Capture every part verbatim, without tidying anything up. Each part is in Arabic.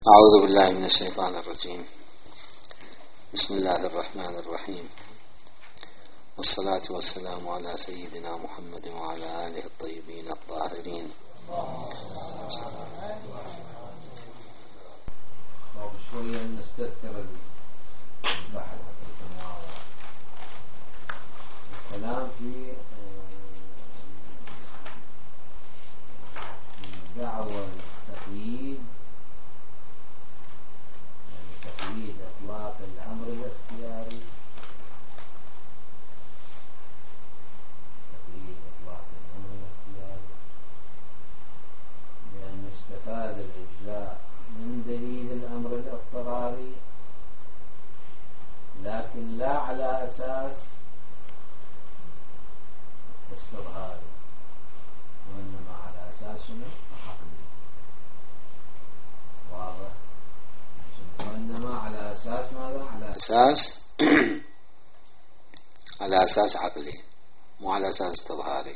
أعوذ بالله من الشيطان الرجيم. بسم الله الرحمن الرحيم، والصلاة والسلام على سيدنا محمد وعلى آله الطيبين الطاهرين. شوية نستذكر البحث الكلام في دعوة التقييد، يعني تقييد إطلاق الأمر الاختياري، تقييد إطلاق الأمر الاختياري لأن استفاد الأجزاء من دليل الأمر الاضطراري، لكن لا على أساس استظهاري، وإنما على أساس عقلي. واضح؟ وإنما على أساس ماذا؟ على أساس على أساس عقلي، مو على أساس استظهاري.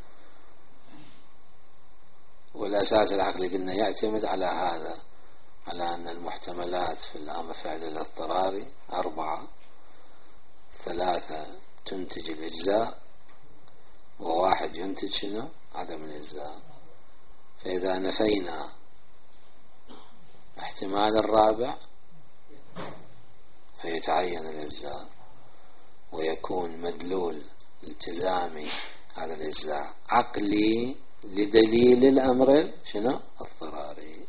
والأساس العقلي قلنا يعتمد على هذا، على أن المحتملات في الأمر فعل الاضطراري أربعة، ثلاثة تنتج الإجزاء، وواحد ينتج شنو؟ عدم الإجزاء. فإذا نفينا احتمال الرابع فيتعين الإجزاء، ويكون مدلول التزامي هذا الإجزاء عقلي لدليل الأمر شنو؟ اضطراري.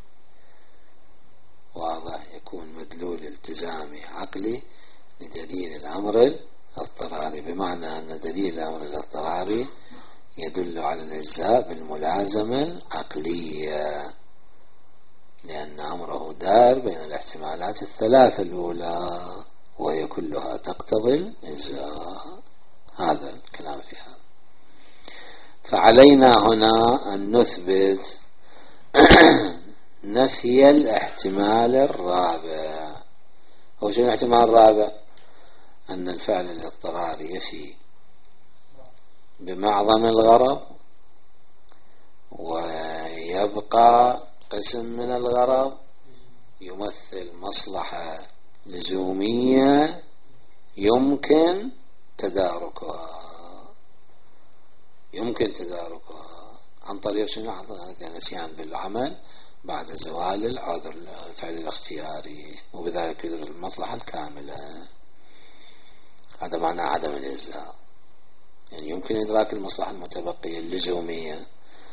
واضح؟ يكون مدلول التزامي عقلي لدليل الأمر الاضطراري، بمعنى أن دليل الأمر الاضطراري يدل على الإجزاء بالملازمة العقلية، لأن أمره دار بين الاحتمالات الثلاثة الأولى، وهي كلها تقتضي الإجزاء. هذا الكلام في هذا. فعلينا هنا أن نثبت نفي الاحتمال الرابع. هو شنو الاحتمال الرابع؟ أن الفعل الاضطراري يفي بمعظم الغرض، ويبقى قسم من الغرض يمثل مصلحة لزومية يمكن تداركها يمكن تداركها عن طريق شنو؟ عن طريق النسيان بالعمل بعد زوال العذر الفعل الاختياري، وبذلك يدرك المصلحة الكاملة. هذا معنى عدم الإجزاء، يعني يمكن إدراك المصلحة المتبقية اللزومية.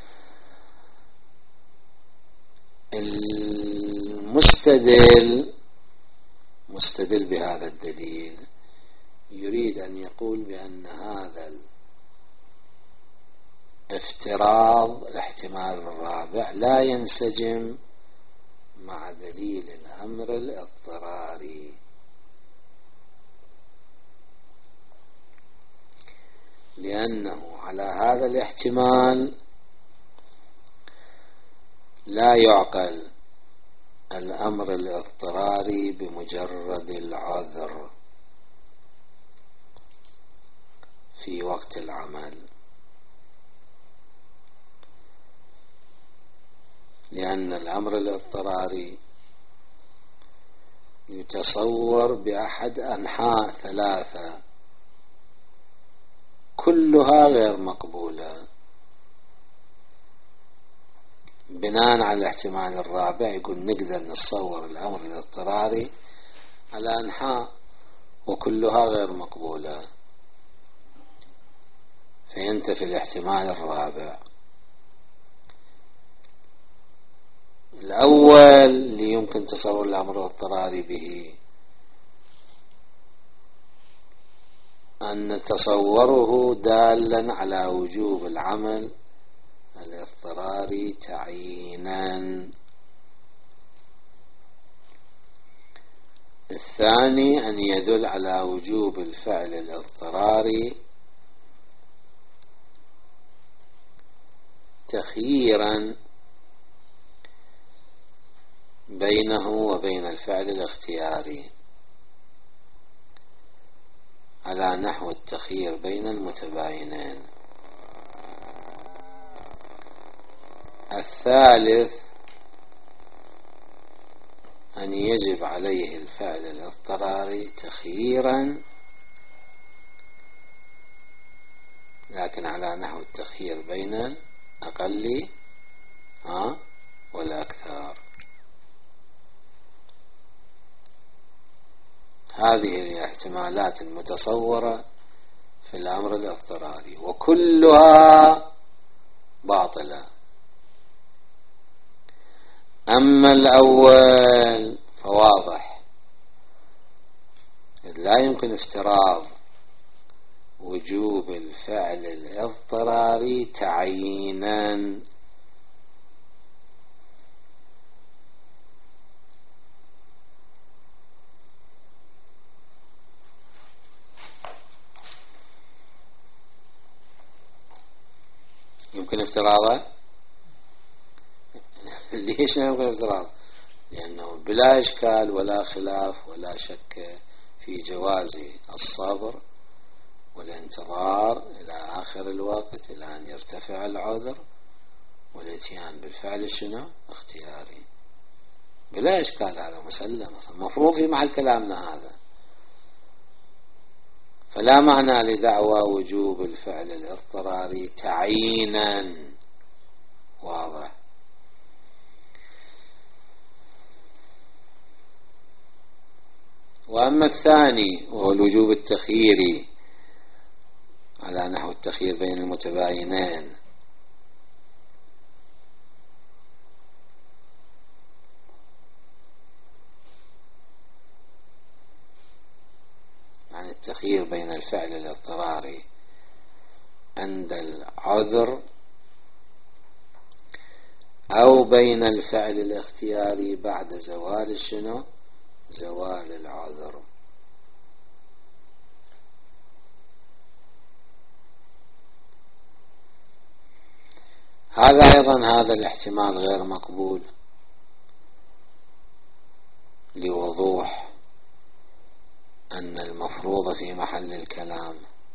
المستدل مستدل بهذا الدليل يريد أن يقول بأن هذا افتراض الاحتمال الرابع لا ينسجم مع دليل الأمر الاضطراري، لأنه على هذا الاحتمال لا يعقل الأمر الاضطراري بمجرد العذر في وقت العمل، لأن الأمر الاضطراري يتصور بأحد أنحاء ثلاثة كلها غير مقبولة. بناء على الاحتمال الرابع يقول نقدر نتصور الأمر الاضطراري على أنحاء وكلها غير مقبولة، فينتفي الاحتمال الرابع. الأول اللي يمكن تصور الأمر الاضطراري به أن تصوره دالا على وجوب العمل الاضطراري تعيينا. الثاني أن يدل على وجوب الفعل الاضطراري تخييرا بينه وبين الفعل الاختياري، على نحو التخيير بين المتباينين. الثالث أن يجب عليه الفعل الاضطراري تخييرا، لكن على نحو التخيير بين الأقل والأكثر. هذه الاحتمالات المتصورة في الأمر الاضطراري وكلها باطلة. أما الأول فواضح، إذ لا يمكن افتراض وجوب الفعل الاضطراري تعيينا، يمكن افتراضه. ليش لا يمكن افتراض؟ لأنه بلا إشكال ولا خلاف ولا شك في جواز الصبر والانتظار إلى آخر الوقت إلى أن يرتفع العذر، والاتيان بالفعل شنو؟ اختياري، بلا إشكال، هذا مسلم مفروض في محل كلامنا هذا. فلا معنى لدعوى وجوب الفعل الاضطراري تعيينا، واضح. وأما الثاني وهو الوجوب التخييري على نحو التخيير بين المتباينين، يعني التخيير بين الفعل الاضطراري عند العذر أو بين الفعل الاختياري بعد زوال شنو؟ زوال العذر. هذا أيضا هذا الاحتمال غير مقبول لوضوح أن المفروض في محل الكلام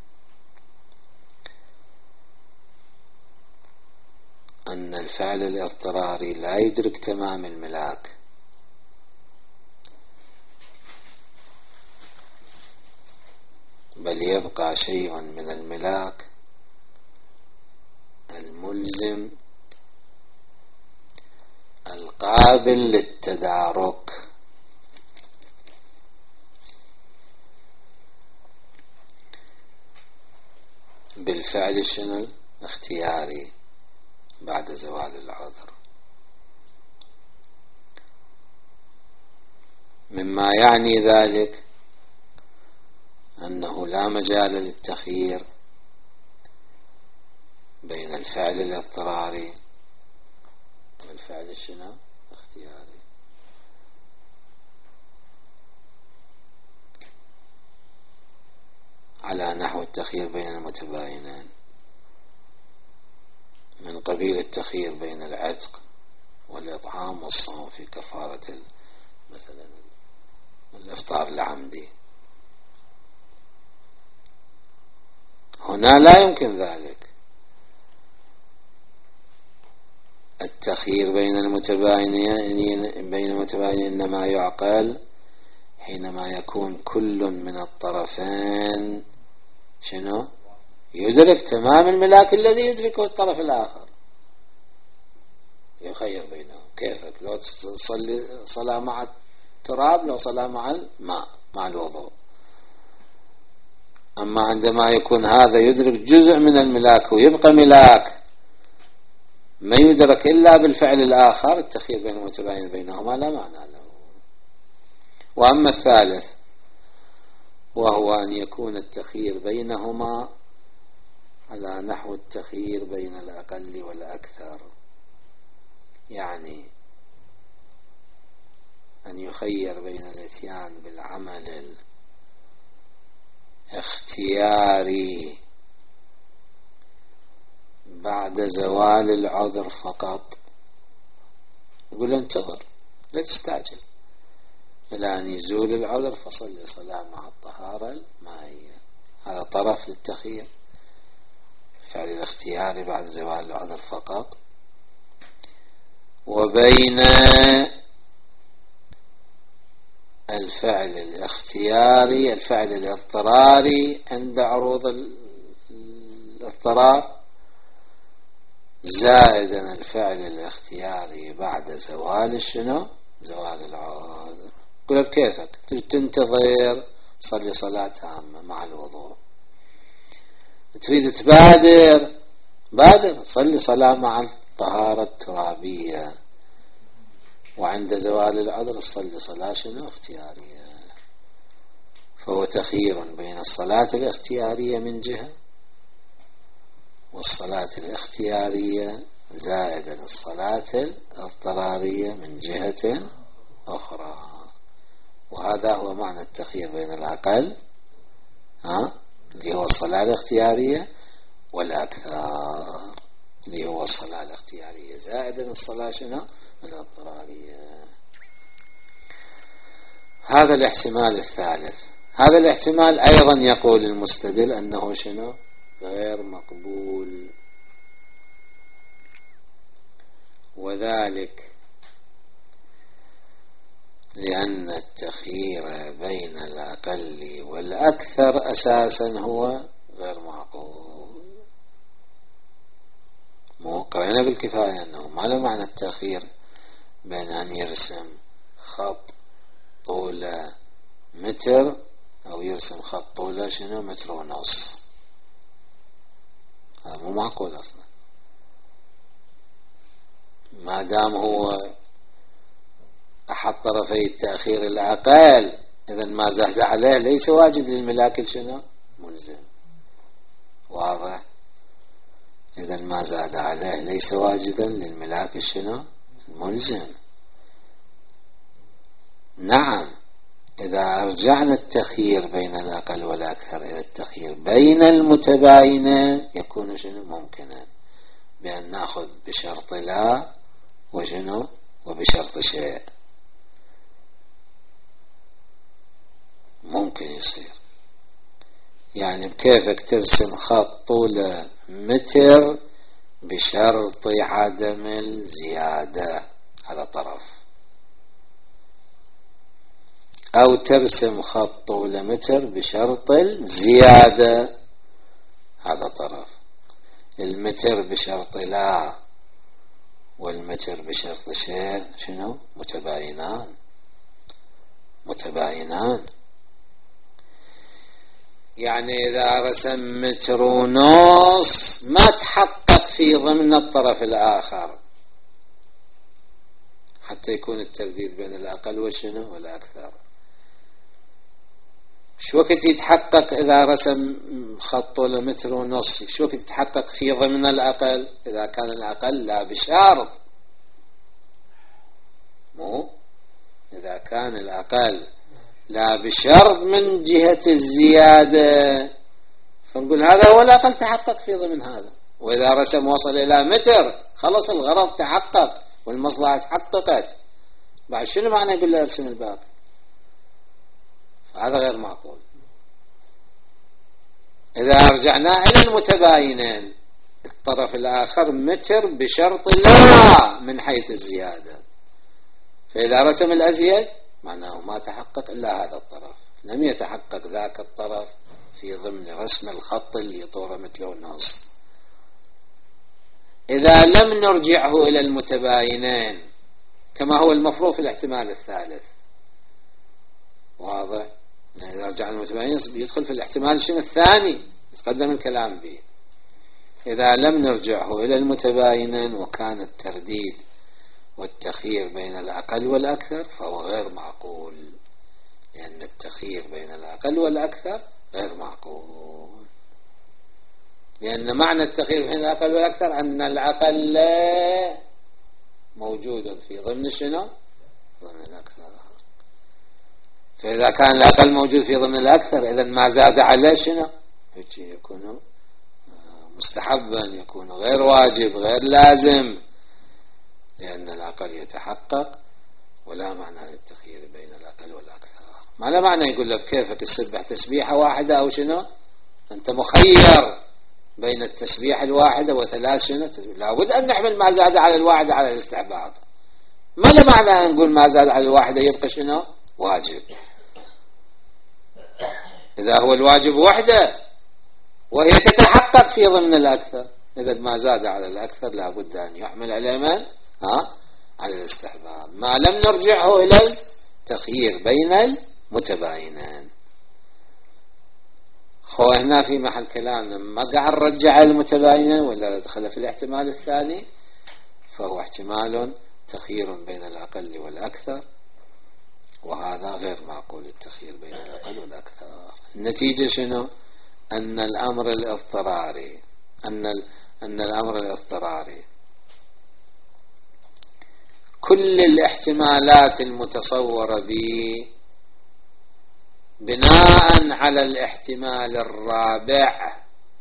أن الفعل الاضطراري لا يدرك تمام الملاك، بل يبقى شيء من الملاك الملزم القابل للتدارك بالفعل شنو؟ اختياري بعد زوال العذر، مما يعني ذلك أنه لا مجال للتخيير بين الفعل الاضطراري والفعل شنو؟ اختياري. على نحو التخيير بين المتباينين من قبيل التخيير بين العتق والإطعام والصوم في كفارة مثلا الإفطار العمدي. هنا لا يمكن ذلك. التخيير بين المتباينين بين المتباينين إنما يعقل حينما يكون كل من الطرفين شنو؟ يدرك تمام الملاك الذي يدركه الطرف الآخر، يخير بينهم. كيفك لو تصلي صلاة مع التراب، لو صلاة مع الماء مع الوضوء. أما عندما يكون هذا يدرك جزء من الملاك ويبقى ملاك ما يدرك إلا بالفعل الآخر، التخيير بين المتباين بينهما لا معنى له. وأما الثالث وهو أن يكون التخيير بينهما على نحو التخيير بين الأقل والأكثر، يعني أن يخير بين الاتيان بالعمل الاختياري بعد زوال العذر فقط، يقول انتظر لا تستعجل إلى أن يزول العذر فصل صلاة مع الطهارة المائية. هذا طرف للتخيير، فعل الاختياري بعد زوال العذر فقط. وبين الفعل الاختياري الفعل الاضطراري عند عروض الاضطرار زائدا الفعل الاختياري بعد زوال شنو زوال العذر. قل بكيفك تنتظر صلي صلاة تامة مع الوضوء، تريد تبادر بادر صلي صلاة مع الطهارة الترابية، وعند زوال العذر صلي صلاة شنو اختيارية. فهو تخيير بين الصلاة الاختيارية من جهة والصلاة الاختيارية زائدا الصلاة الاضطرارية من جهة أخرى. وهذا هو معنى التخيير بين الأقل ها اللي هو الصلاة الاختيارية والأكثر اللي هو الصلاة الاختيارية زائدا الصلاة شنو الاضطرارية. هذا الاحتمال الثالث. هذا الاحتمال أيضا يقول المستدل أنه شنو غير مقبول، وذلك لأن التخيير بين الأقل والأكثر أساسا هو غير معقول. مو قرأنا بالكفاية أنه ما له معنى التخيير بين أن يرسم خط طوله متر أو يرسم خط طوله شنو متر ونص. هذا مو معقول أصلا. ما دام هو أحط طرفي التأخير الأقل إذن ما زاد عليه ليس واجد للملاك شنو ملزم. واضح؟ إذن ما زاد عليه ليس واجدا للملاك شنو ملزم. نعم إذا أرجعنا التخيير بين الأقل والأكثر إلى التخيير بين المتباينين يكون شنو ممكنا بأن نأخذ بشرط لا وشنو وبشرط شيء. ممكن يصير يعني بكيفك ترسم خط طوله متر بشرط عدم الزيادة هذا طرف، أو ترسم خط طوله متر بشرط الزيادة هذا طرف. المتر بشرط لا والمتر بشرط شيء شنو متباينان متباينان. يعني إذا رسم متر ونص ما تحقق في ضمن الطرف الآخر حتى يكون الترديد بين الأقل وشنو والأكثر. شو وقت يتحقق إذا رسم خط طوله متر ونص؟ شو وقت يتحقق في ضمن الأقل إذا كان الأقل لا بشرط. مو إذا كان الأقل لا بشرط من جهة الزيادة فنقول هذا هو الأقل تحقق في ضمن هذا. وإذا رسم وصل إلى متر خلص الغرض تحقق والمصلحة تحققت، بعد شنو معنى يقول له ارسم الباقي؟ هذا غير معقول. إذا رجعنا إلى المتباينين الطرف الآخر متر بشرط لا من حيث الزيادة، فإذا رسم الأزيد معناه ما تحقق إلا هذا الطرف، لم يتحقق ذاك الطرف في ضمن رسم الخط اللي طوله متر ونص. إذا لم نرجعه إلى المتباينين كما هو المفروض في الاحتمال الثالث. واضح؟ يعني إذا رجعنا المتباينين يدخل في الاحتمال شنو الثاني يتقدم الكلام به. إذا لم نرجعه إلى المتباينين وكان الترديد والتخيير بين الأقل والأكثر فهو غير معقول، لأن التخيير بين الأقل والأكثر غير معقول، لأن معنى التخيير بين الأقل والأكثر أن الأقل موجود في ضمن شنو ضمن الأكثر. فإذا كان الأقل موجود في ضمن الأكثر إذن ما زاد عليه شنو يكون مستحبا، يكون غير واجب غير لازم، لأن الأقل يتحقق ولا معنى للتخيير بين الأقل والأكثر. ما لا معنى يقول لك كيفك تسبح تسبيحة واحدة أو شنو أنت مخير بين التسبيح الواحدة وثلاث شنو لابد أن نحمل ما زاد على الواحدة على الاستحباب. ما لا معنى أن نقول ما زاد على الواحدة يبقى شنو واجب. إذا هو الواجب وحده وهي تتحقق في ضمن الأكثر، إذا ما زاد على الأكثر لا بد أن يحمل على من؟ ها؟ على الاستحباب، ما لم نرجعه إلى التخيير بين المتباينين. خو هنا في محل كلامنا ما قاعد نرجع المتباينين ولا دخل في الاحتمال الثاني، فهو احتمال تخيير بين الأقل والأكثر، وهذا غير معقول التخيير بين الأقل والأكثر. النتيجة شنو؟ أن الأمر الاضطراري أن أن الأمر الاضطراري كل الاحتمالات المتصورة به بناء على الاحتمال الرابع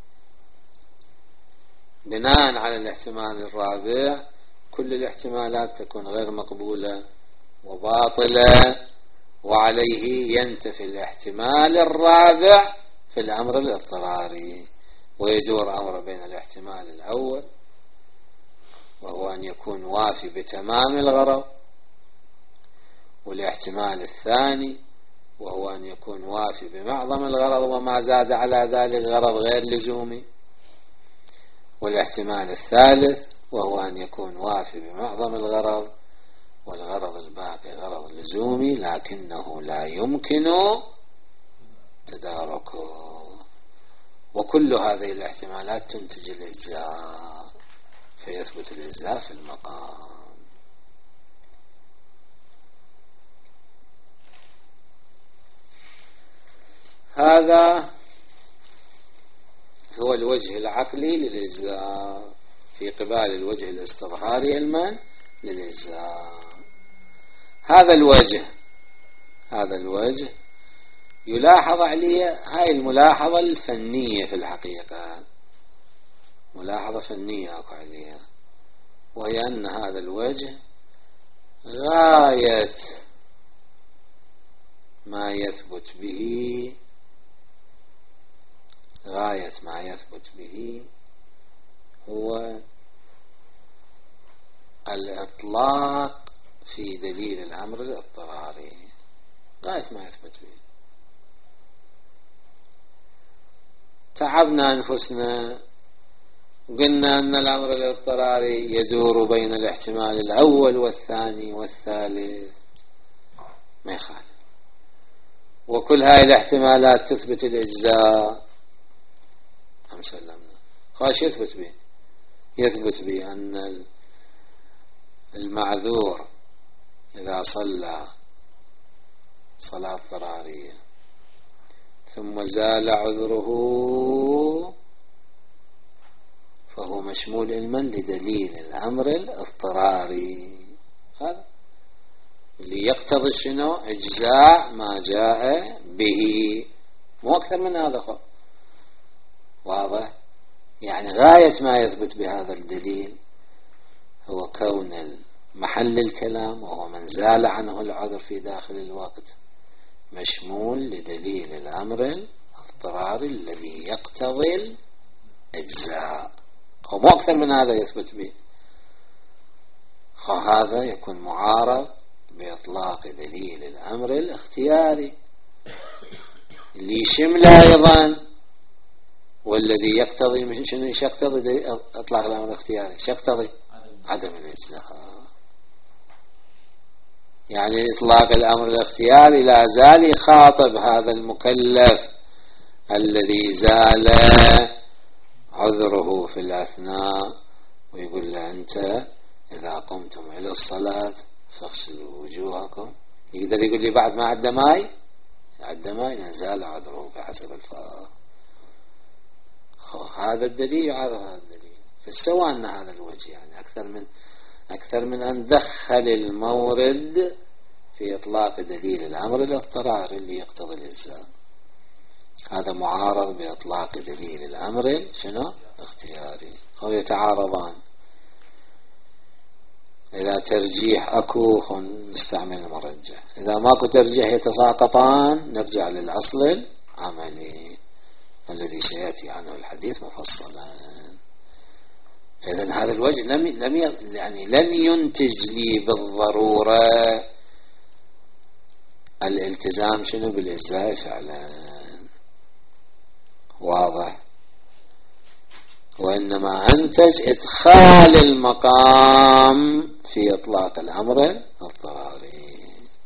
بناء على الاحتمال الرابع كل الاحتمالات تكون غير مقبولة وباطلة، وعليه ينتفي الاحتمال الرابع في الأمر الاضطراري، ويدور أمر بين الاحتمال الأول وهو أن يكون وافي بتمام الغرض، والاحتمال الثاني وهو أن يكون وافي بمعظم الغرض وما زاد على ذلك الغرض غير لزومي، والاحتمال الثالث وهو أن يكون وافي بمعظم الغرض والغرض الباقي غرض لزومي لكنه لا يمكن تداركه. وكل هذه الاحتمالات تنتج الإجزاء، فيثبت الإجزاء في المقام. هذا هو الوجه العقلي للإجزاء في قبال الوجه الاستظهاري المن للإجزاء. هذا الوجه هذا الوجه يلاحظ عليه هاي الملاحظة الفنية في الحقيقة، ملاحظة فنية أكو عليها، وهي أن هذا الوجه غاية ما يثبت به غاية ما يثبت به هو الإطلاق في دليل الأمر الاضطراري، غاية ما يثبت به. تعبنا أنفسنا قلنا أن الأمر الاضطراري يدور بين الاحتمال الأول والثاني والثالث، ما يخالف، وكل هاي الاحتمالات تثبت الإجزاء. هم سلمنا خاش يثبت به يثبت به أن المعذور إذا صلى صلاة اضطرارية ثم زال عذره فهو مشمول علما لدليل الأمر الاضطراري، هذا اللي يقتضي شنو؟ إجزاء ما جاء به، مو أكثر من هذا. واضح؟ يعني غاية ما يثبت بهذا الدليل هو كون محل الكلام وهو من زال عنه العذر في داخل الوقت مشمول لدليل الأمر الاضطراري الذي يقتضي الإجزاء، ومو أكثر من هذا يثبت به. هذا يكون معارض بإطلاق دليل الأمر الاختياري اللي يشمله أيضا، والذي يقتضي شنو يقتضي إطلاق الأمر الاختياري؟ يقتضي عدم الإجزاء. يعني إطلاق الأمر الاختياري لا زال يخاطب هذا المكلف الذي زال عذره في الأثناء ويقول له أنت إذا قمتم إلى الصلاة فاغسلوا وجوهكم. يقدر يقول لي بعد ما عد ماي عد ماي نزال عذره بحسب الفقه. هذا الدليل يعارض هذا الدليل، فالسواء أن هذا الوجه يعني أكثر من أكثر من أن دخل المورد في إطلاق دليل الأمر الاضطراري اللي يقتضي الإجزاء، هذا معارض بإطلاق دليل الأمر شنو اختياري، أو يتعارضان. إذا ترجيح أكو نستعمل المرجح، إذا ماكو ترجيح يتساقطان نرجع للأصل العملي الذي سيأتي عنه الحديث مفصلا. إذن هذا الوجه لم لم يعني لم ينتج لي بالضرورة الالتزام شنو بالإجزاء فعلا، واضح. وإنما أنتج إدخال المقام في إطلاق الأمر الاضطراري.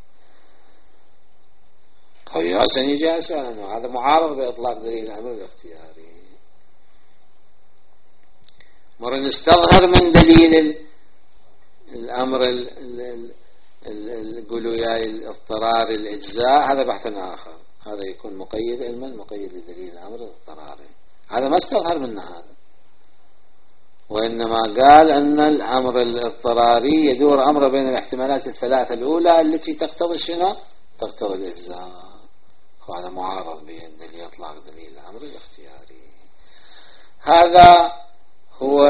هو حسن يجي سؤال هذا معارض بإطلاق دليل الأمر الاختياري. مرة نستظهر من دليل الأمر قولوا يا الاضطراري الإجزاء، هذا بحث آخر، هذا يكون مقيد علما مقيد لدليل الأمر الاضطراري، هذا ما استظهر منه هذا. وإنما قال أن الأمر الاضطراري يدور أمر بين الاحتمالات الثلاثة الأولى التي تقتضي شنو؟ تقتضي الإجزاء. وهذا معارض بدليل إطلاق دليل الأمر الاختياري. هذا هو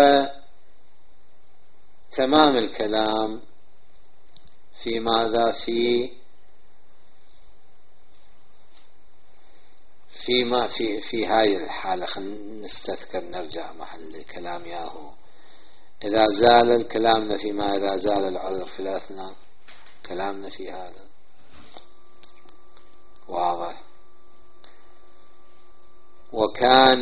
تمام الكلام في ماذا؟ في فيما في في هاي الحالة. خلينا نستذكر نرجع محل كلام ياهو. إذا زال الكلامنا فيما إذا زال العذر في الأثناء، كلامنا في هذا واضح. وكان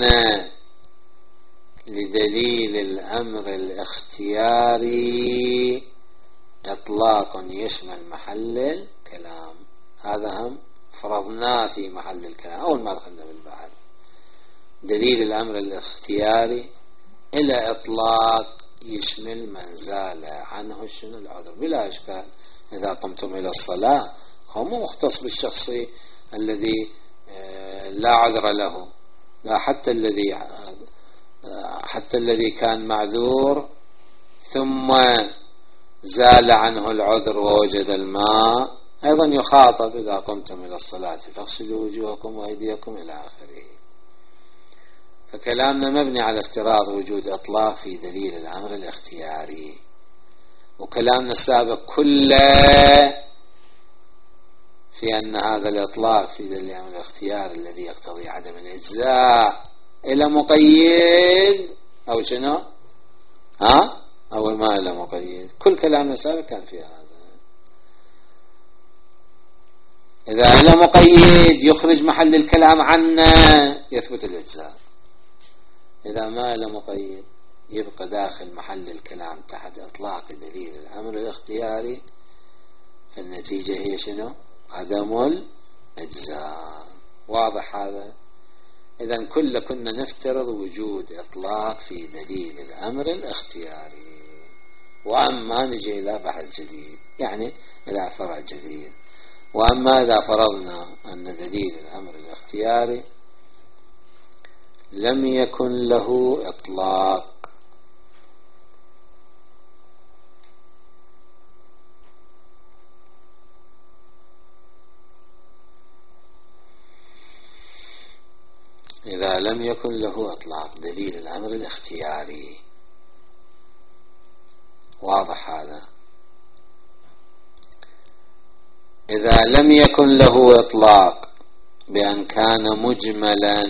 لدليل الأمر الاختياري إطلاق يشمل محل الكلام، هذا هم فرضناه في محل الكلام أول ما دخلنا بالبحث. دليل الأمر الاختياري إلى إطلاق يشمل من زال عنه شنو العذر بلا إشكال. إذا قمتم إلى الصلاة هو مو مختص بالشخص الذي لا عذر له، لا، حتى الذي حتى الذي كان معذور ثم زال عنه العذر ووجد الماء أيضا يخاطب إذا قمتم إلى الصلاة فاغسلوا وجوهكم وأيديكم إلى آخره. فكلامنا مبني على افتراض وجود إطلاق في دليل الأمر الاختياري، وكلامنا السابق كله في أن هذا الإطلاق في دليل الأمر الاختياري الذي يقتضي عدم الإجزاء إلى مقيد أو شنو ها أو ما إلى مقيد. كل كلامنا السابق كان في هذا. إذا إلى مقيد يخرج محل الكلام عنا يثبت الإجزاء، إذا ما إلى مقيد يبقى داخل محل الكلام تحت إطلاق دليل الأمر الاختياري، فالنتيجة هي شنو؟ عدم الإجزاء. واضح هذا؟ إذن كل كنا نفترض وجود إطلاق في دليل الأمر الاختياري، وأما نجي إلى بحث جديد يعني إلى فرع جديد. وأما إذا فرضنا أن دليل الأمر الاختياري لم يكن له إطلاق، إذا لم يكن له إطلاق دليل الأمر الاختياري، واضح هذا؟ إذا لم يكن له إطلاق بأن كان مجملا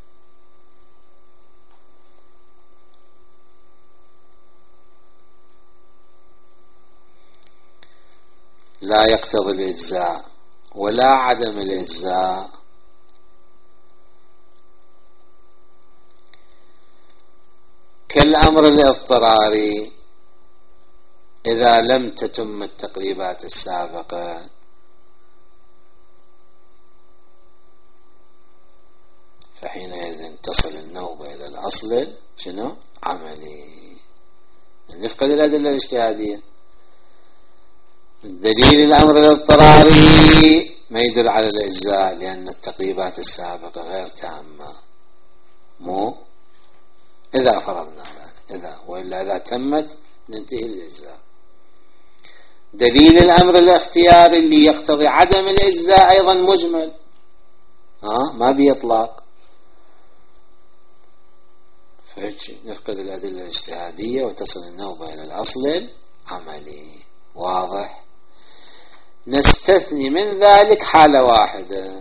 لا يقتضي الإجزاء ولا عدم الإجزاء، كالأمر الاضطراري إذا لم تتم التقريبات السابقة فحينئذ تصل النوبة إلى الأصل شنو؟ عملي. نفقد الأدلة الاجتهادية. الدليل الأمر الاضطراري ما يدل على الإجزاء لأن التقريبات السابقة غير تامة، مو إذا فرضنا ذلك، إذا وإلا إذا تمت ننتهي الإجزاء. دليل الأمر الاختياري اللي يقتضي عدم الإجزاء أيضا مجمل، ها ما بيطلق، نفقد الأدلة الاجتهادية وتصل النوبة إلى الأصل العملي. واضح؟ نستثني من ذلك حالة واحدة،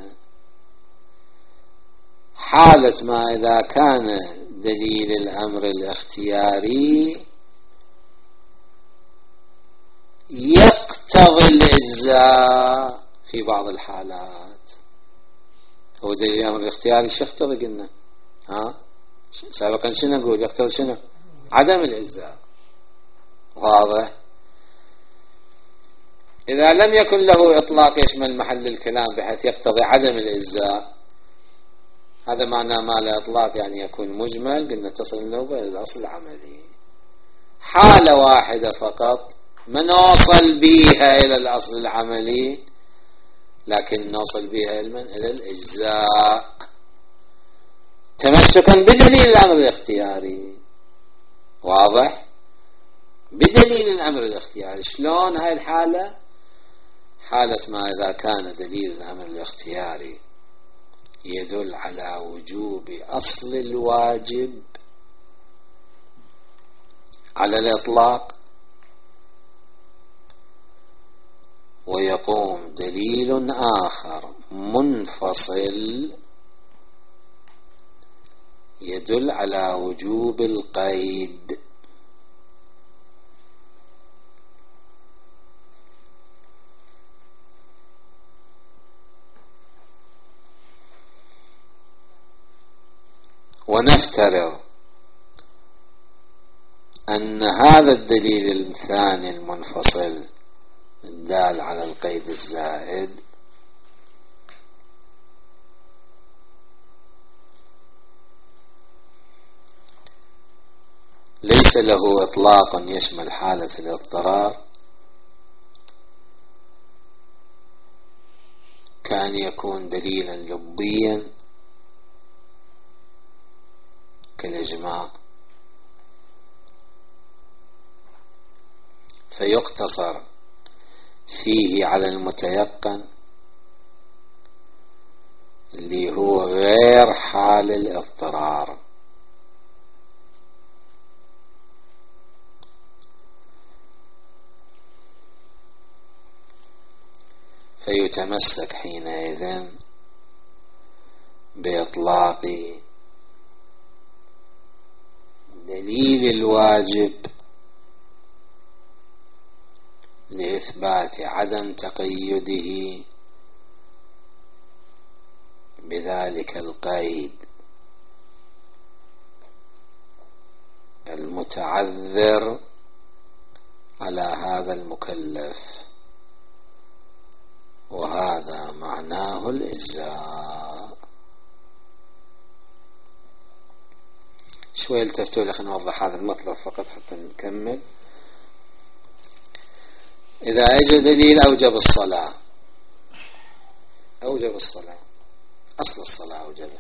حالة ما إذا كان دليل الأمر الاختياري يقتضي الإجزاء في بعض الحالات. هو دليل الأمر الاختياري شو يقتضي؟ قلنا ها سابقا شنو نقول؟ يقتضي شنو؟ عدم الإجزاء. واضح؟ إذا لم يكن له إطلاق يشمل محل الكلام بحيث يقتضي عدم الإجزاء، هذا معناه ما لا إطلاق يعني يكون مجمل، قلنا تصل النوبة إلى الأصل العملي. حالة واحدة فقط ما نوصل بها إلى الأصل العملي، لكن نوصل بها إلى الإجزاء تمسكا بدليل الأمر الاختياري. واضح؟ بدليل الأمر الاختياري. شلون هاي الحالة؟ حالة ما إذا كان دليل الأمر الاختياري يدل على وجوب أصل الواجب على الإطلاق، ويقوم دليل آخر منفصل يدل على وجوب القيد. ونفترض أن هذا الدليل الثاني المنفصل الدال على القيد الزائد ليس له إطلاق يشمل حالة الاضطرار، كان يكون دليلا لبيا كالإجماع، فيقتصر فيه على المتيقن اللي هو غير حال الاضطرار. فيتمسك حينئذ بإطلاق دليل الواجب لإثبات عدم تقيده بذلك القيد المتعذر على هذا المكلف، وهذا معناه الإجزاء. شوي التفتوا لي، خلينا نوضح هذا المطلب فقط حتى نكمل. إذا أجى دليل أوجب الصلاة، أوجب الصلاة، أصل الصلاة أوجبها.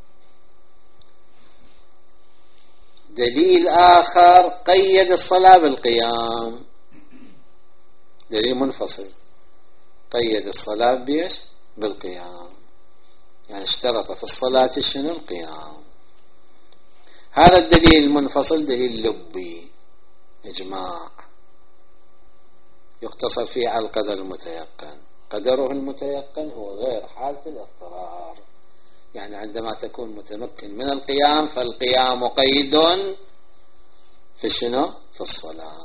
دليل آخر قيد الصلاة بالقيام، دليل منفصل قيد الصلاة بيش؟ بالقيام، يعني اشترط في الصلاة شنو؟ القيام. هذا الدليل المنفصل دليل لبي إجماع يقتصر فيه على القدر المتيقن. قدره المتيقن هو غير حالة الاضطرار، يعني عندما تكون متمكن من القيام فالقيام قيد في شنو؟ في الصلاة،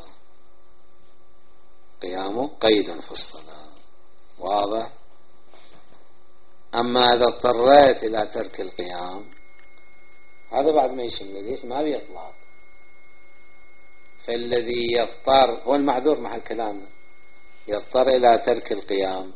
قيام قيد في الصلاة. واضح؟ أما إذا اضطريت إلى ترك القيام هذا بعد ما يشمل، ليش؟ ما بيطلع. فالذي يضطر هو المعذور محل كلامنا، يضطر إلى ترك القيام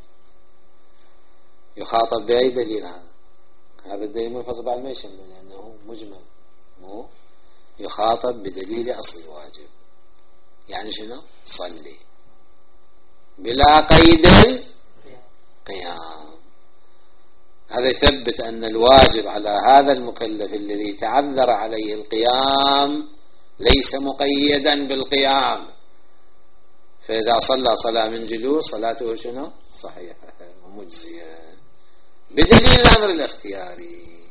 يخاطب بأي دليل؟ هذا هذا الدليل منفصل بعد ما يشمل لأنه مجمل، مو يخاطب بدليل أصل الواجب. يعني شنو؟ صلي بلا قيد القيام. هذا يثبت أن الواجب على هذا المكلف الذي تعذر عليه القيام ليس مقيدا بالقيام، فإذا صلى صلاة من جلوس صلاته شنو؟ صحيحة ومجزية بدليل الأمر الاختياري،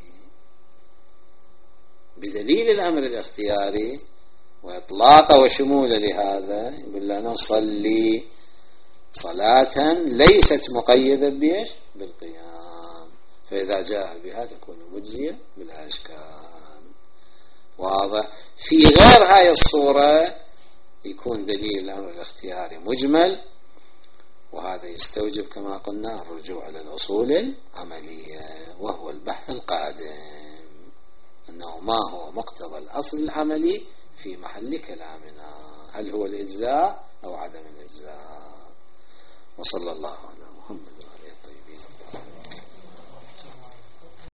بدليل الأمر الاختياري وإطلاق وشمول لهذا. يقول لنا صلي صلاة ليست مقيدة بيش؟ بالقيام، فإذا جاء بها تكون مجزية بلا إشكال. واضح؟ في غير هاي الصورة يكون دليل الأمر الاختياري مجمل وهذا يستوجب كما قلنا الرجوع إلى الأصول العملية، وهو البحث القادم أنه ما هو مقتضى الأصل العملي في محل كلامنا، هل هو الإجزاء أو عدم الإجزاء. وصلى الله على محمد.